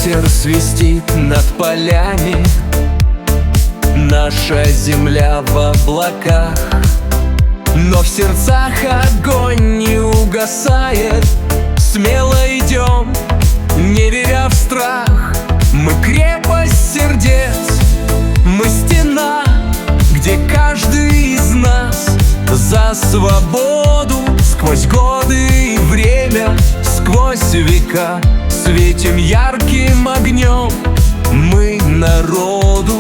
Ветер свистит над полями, наша земля в облаках, но в сердцах огонь не угасает. Смело идем, не веря в страх. Мы крепость сердец, мы стена, где каждый из нас за свободу. Сквозь годы и время, сквозь века светим ярким огнем мы народу.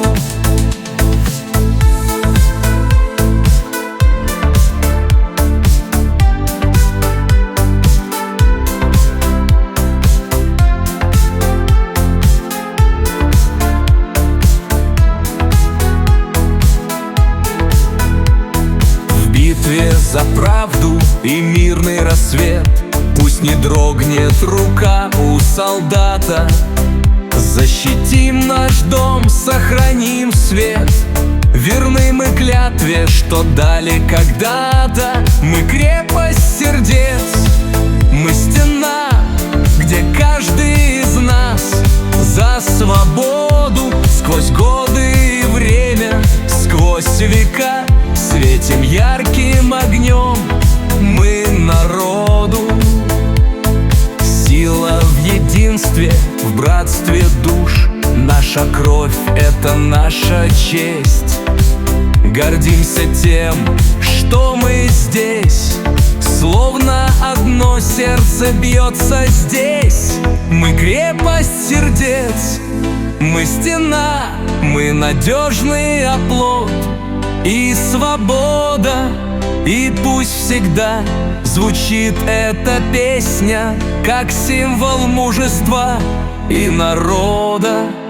В битве за правду и мирный рассвет пусть не дрогнет рука у солдата. Защитим наш дом, сохраним свет, верны мы клятве, что дали когда-то. Мы крепость сердец, мы стена, где каждый из нас за свободу. Сквозь годы и время, сквозь века светим ярким огнем мы народу. Сила в единстве, в братстве душ. Наша кровь — это наша честь. Гордимся тем, что мы здесь. Словно одно сердце бьется здесь. Мы крепость сердец, мы стена, мы надежный оплот и свобода. И пусть всегда звучит эта песня, как символ мужества и народа.